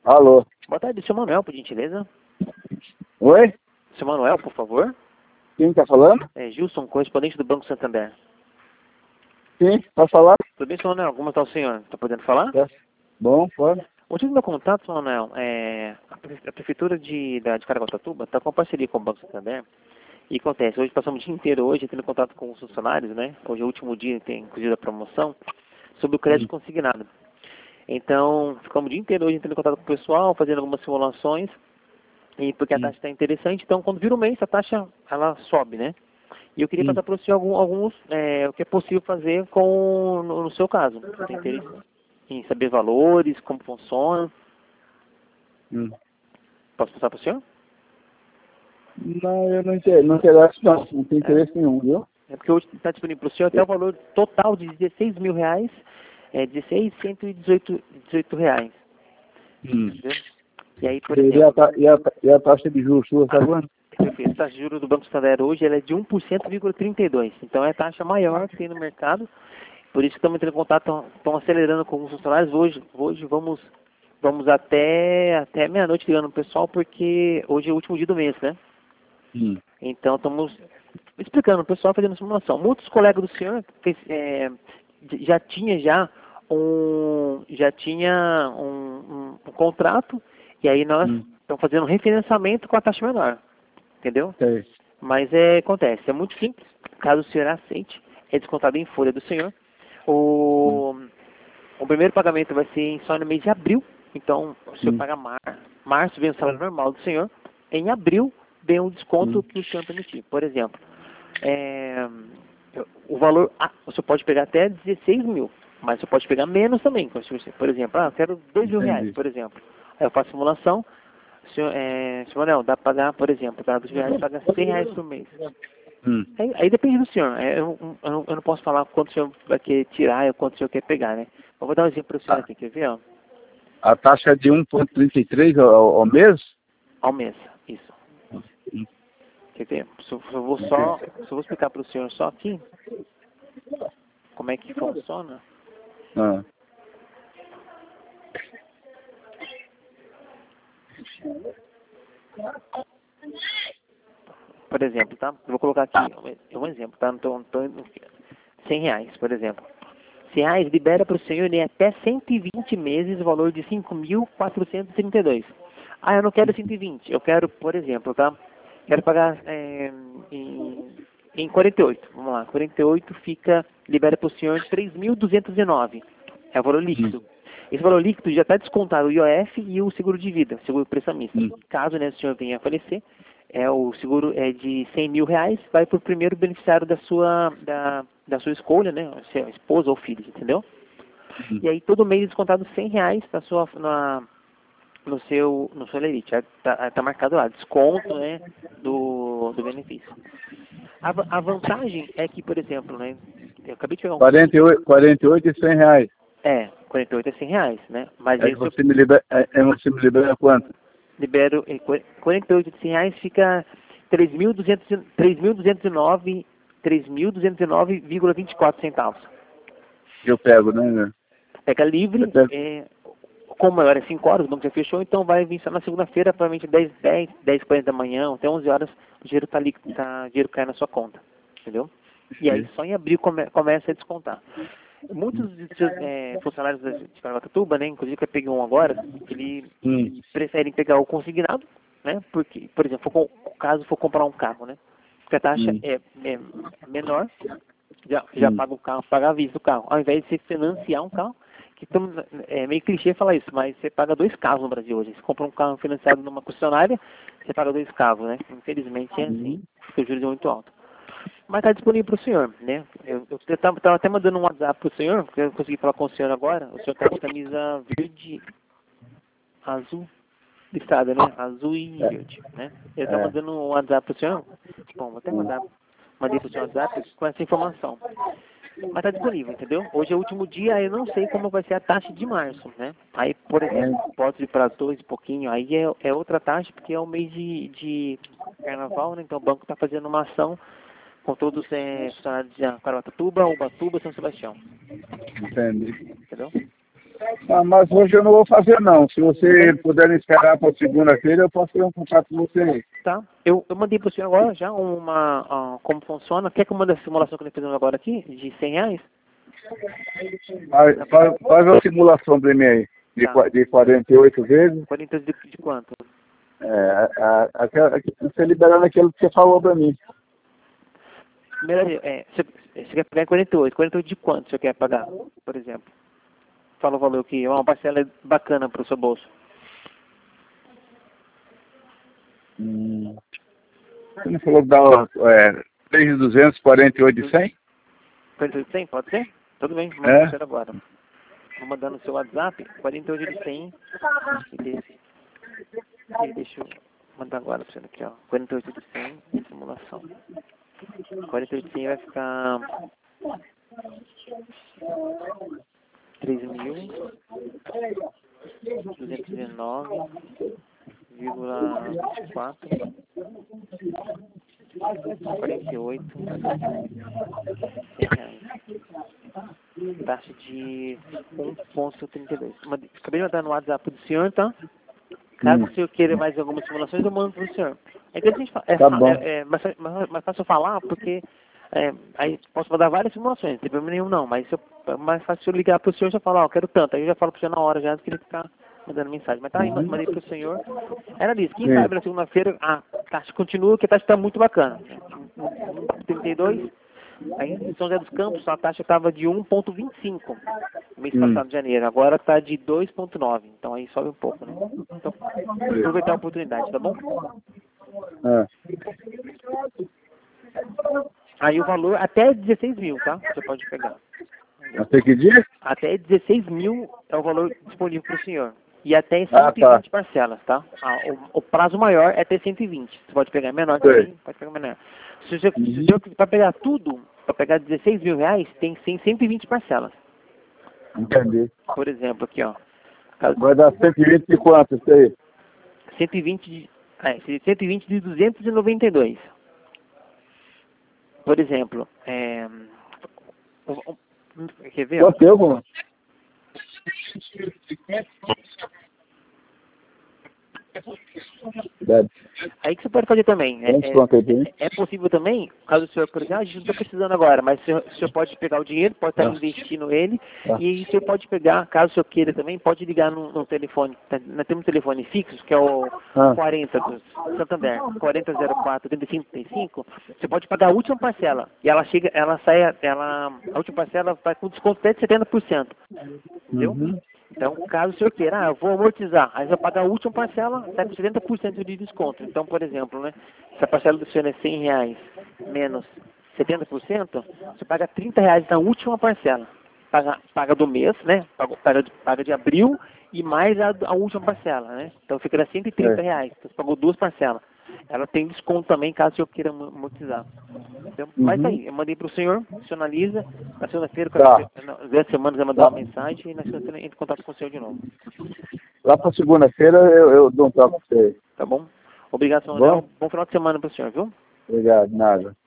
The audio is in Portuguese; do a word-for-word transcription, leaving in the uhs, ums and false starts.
Alô? Boa tarde, seu Manuel, por gentileza. Oi? Seu Manuel, por favor. Quem tá falando? É Gilson, correspondente do Banco Santander. Sim, pode falar? Tudo bem, seu Manuel? Como está o senhor? Está podendo falar? Tá. Bom, pode. O motivo do meu contato, seu Manuel, é a Pre- a Prefeitura de, da, de Caraguatatuba está com parceria com o Banco Santander. E acontece, hoje passamos o dia inteiro hoje tendo contato com os funcionários, né? Hoje é o último dia, tem inclusive a promoção, sobre o crédito Hum. consignado. Então, ficamos o dia inteiro hoje tendo contato com o pessoal, fazendo algumas simulações, e porque a Hum. taxa está interessante, então quando vira o mês, a taxa ela sobe, né? E eu queria Hum. passar para o senhor algum, alguns, é, o que é possível fazer com, no, no seu caso. Você tem interesse em saber valores, como funciona? Hum. Posso passar para o senhor? Não, eu não interessa, não interessa não, não tem É, interesse nenhum, viu? é porque hoje está disponível para o senhor até o valor total de dezesseis mil reais, é dezesseis mil cento e dezoito reais. Hum. Entendeu? E aí, por E a, exemplo, ta- e, a, ta- e a taxa de juros sua, tá quanto? perfeito, a taxa de juros do Banco Santander hoje ela é de um por cento vírgula trinta e dois. Então é a taxa maior que tem no mercado. Por isso que estamos entrando em contato, estão acelerando com os funcionários. Hoje, hoje vamos, vamos até, até meia-noite ligando o pessoal, porque hoje é o último dia do mês, né? Hum. Então estamos explicando o pessoal, fazendo simulação. Muitos colegas do senhor fez, é, já tinha já um, já tinha um, um, um contrato, e aí nós Hum. estamos fazendo um refinanciamento com a taxa menor, entendeu? Sei. Mas é, acontece, é muito simples. Caso o senhor aceite, é descontado em folha do senhor. Hum. O, o primeiro pagamento vai ser só no mês de abril. Então, o senhor Hum. paga mar, março, vem o salário normal do senhor. Em abril, vem um desconto Hum. que o senhor permitir. Por exemplo, é, o valor, ah, o senhor pode pegar até dezesseis mil, mas você pode pegar menos também. Por exemplo, ah, eu quero dois mil reais, Entendi. por exemplo. Aí eu faço simulação. Senhor, é, senhor Manuel, dá para pagar, por exemplo, dá dois mil reais, paga cem reais por mês. Hum. Aí, aí depende do senhor. É, Eu, eu, não, eu não posso falar quanto o senhor vai querer tirar e quanto o senhor quer pegar, né? Eu vou dar um exemplo para o senhor A, aqui, quer ver? Ó? a taxa é de um vírgula trinta e três ao, ao mês? Ao mês, isso. Hum. Quer ver? Se eu, se eu vou só, se eu vou explicar para o senhor só aqui como é que funciona. Ah. Por exemplo, tá? Eu vou colocar aqui é um exemplo, tá? Então, então, cem reais, por exemplo. cem reais libera para o senhor em até cento e vinte meses o valor de cinco mil quatrocentos e trinta e dois. Ah, eu não quero cento e vinte, eu quero, por exemplo, tá? Quero pagar é, em, em quarenta e oito. Vamos lá, quarenta e oito fica, libera para o senhor três mil duzentos e nove. É o valor líquido. Esse valor líquido já está descontado o I O F e o seguro de vida, seguro prestamista. Hum. Caso né, o senhor venha a falecer, é, o seguro é de cem mil reais, vai para o primeiro beneficiário da sua, da, da sua escolha, né? Se é esposa ou filho, entendeu? Hum. E aí todo mês descontado cem reais na sua, na, no seu, no seu lerite. Está tá marcado lá, desconto, né, do, do benefício. A, va- a vantagem é que, por exemplo, né, eu acabei de pegar um custo, quarenta e oito, quarenta e oito e cem reais. é, quarenta e oito é cem reais, né? Mas Aí aí se eu você me libera, é, é, você me libera quanto? libero eh, qu- quarenta e oito de cem reais, fica três mil duzentos e- três mil duzentos e nove, três mil duzentos e nove vírgula vinte e quatro centavos. Eu pego, né? Pega Eu livre, pego. é, como agora é cinco horas, o banco já fechou, então vai vir só na segunda-feira, provavelmente dez, dez, dez e quarenta da manhã, até onze horas, o dinheiro tá ali, tá, o dinheiro cai na sua conta, entendeu? E aí só em abril come, começa a descontar. Muitos dos é, funcionários da- de Caraguatatuba, né, inclusive que eu peguei um agora, ele Hum. preferem pegar o consignado, né, porque, por exemplo, for, com- caso for comprar um carro, né, porque a taxa Hum. é, é menor, já, já Hum. paga o carro, paga a vista do carro, ao invés de você financiar um carro, que estamos, é meio clichê falar isso, mas você paga dois carros no Brasil hoje. Você compra um carro financiado numa concessionária, você paga dois carros, né? Infelizmente é assim, porque o juros é muito alto. Mas está disponível para o senhor, né? Eu estava até mandando um WhatsApp para o senhor, porque eu consegui falar com o senhor agora. O senhor está de camisa verde, azul, listrada, né? Azul e É. verde, né? Eu estava É. mandando um WhatsApp para o senhor. Bom, vou até mandar, mandei para o senhor WhatsApp com essa informação. Mas está disponível, entendeu? Hoje é o último dia, eu não sei como vai ser a taxa de março, né? Aí, por exemplo, pode ir para dois e pouquinho, aí é, é outra taxa, porque é o mês de, de carnaval, né? Então o banco está fazendo uma ação com todos os é, funcionários de Caraguatatuba, Ubatuba, São Sebastião, Entendi. entendeu? Ah, mas hoje eu não vou fazer não. Se você puder me esperar para segunda-feira, eu posso ter um contato com você aí. Tá? Eu, eu mandei para o senhor agora já uma, ah, como funciona. Quer que eu mande a simulação que ele fez agora aqui, de cem reais? Faz, faz, faz a simulação para mim aí, de, Tá. qua- de quarenta e oito vezes. quarenta de, de quanto? É, a, a, aquela- você liberando aquilo que você falou para mim. Primeiro, é, você, você quer pagar quarenta e oito. quarenta e oito de quanto você quer pagar, por exemplo? Fala o valor aqui, é uma parcela bacana para o seu bolso. Hum. Você não falou que dá é, três mil duzentos, quarenta e oito de cem? quarenta e oito de cem, pode ser? Tudo bem, vou É. mandar é. agora. Vou mandar no seu WhatsApp, quarenta e oito de cem. E desse. E deixa eu mandar agora para você aqui, ó. quarenta e oito de cem, simulação. quarenta e oito de cem vai ficar três mil duzentos e dezenove vírgula vinte e quatro, quarenta e oito, cem reais. Taxa de um vírgula trinta e dois. Mande- Acabei de mandar no WhatsApp do senhor, tá? Caso Hum. o senhor queira mais algumas simulações, eu mando para o senhor. É interessante, fa- é, Tá fa- bom. é, é mais, fa- mais, mais fácil eu falar, porque é, aí posso mandar várias simulações, não tem problema nenhum não, mas se eu, é mais fácil eu ligar para o senhor e já falar, ó, eu quero tanto, aí eu já falo para o senhor na hora, já antes que ele ficar mandando mensagem. Mas tá aí, Uhum. mandei para o senhor. Era isso, quem Sim. sabe na segunda-feira a taxa continua, que a taxa está muito bacana. um vírgula trinta e dois. Aí em São José dos Campos a taxa estava de um vírgula vinte e cinco mês Hum. passado, de janeiro. Agora está de dois vírgula nove. Então aí sobe um pouco, né? Então, aproveitar a oportunidade, tá bom? É. Aí o valor até dezesseis mil, tá? Você pode pegar. Até que dia? Até dezesseis mil é o valor disponível para o senhor. E até Ah, cento e vinte tá. parcelas, tá? Ah, o, o prazo maior é até cento e vinte. Você pode pegar menor Sei. também, pode pegar menor. Se o senhor, se o senhor para pegar tudo, para pegar dezesseis mil reais, tem tem cento e vinte parcelas. Entendi. Por exemplo, aqui, ó. Caso- Vai dar cento e vinte de quanto isso aí? cento e vinte de, é, cento e vinte de duzentos e noventa e dois. Por exemplo, é, o- o- quer ver? Ó? Quanto tempo, mano? Deve. Aí que você pode fazer também. É, Quantos conto aí, tem? é, é possível também, caso o senhor, por exemplo, ah, a gente não está precisando agora, mas o senhor, o senhor pode pegar o dinheiro, pode estar Tá. investindo ele, Tá. e o senhor pode pegar, caso o senhor queira também, pode ligar no, no telefone, tá, nós temos um telefone fixo, que é o Ah. quarenta do Santander, quarenta zero quatro, trinta e cinco trinta e cinco, você pode pagar a última parcela, e ela chega, ela sai, ela, a última parcela vai com desconto até de setenta por cento, entendeu? Uhum. Então, caso o senhor queira, ah, eu vou amortizar, aí vai pagar a última parcela, sai com setenta por cento de desconto. Então, por exemplo, né, se a parcela do senhor é cem reais menos setenta por cento, você paga trinta reais na última parcela. Paga, paga do mês, né? Paga, paga, de, paga de abril e mais a, a última parcela, né? Então fica cento e trinta É. reais. Então você pagou duas parcelas. Ela tem desconto também, caso o senhor queira am- amortizar. Então, mas Uhum. aí, eu mandei para o senhor, o senhor analisa, na segunda-feira, Tá. nas dez semanas, vai mandar Tá. uma mensagem e na segunda-feira entra em contato com o senhor de novo. Lá pra segunda-feira eu, eu dou um toque pra você. Tá bom? Obrigado, senhor Bom? Léo. Bom final de semana para o senhor, viu? Obrigado, nada.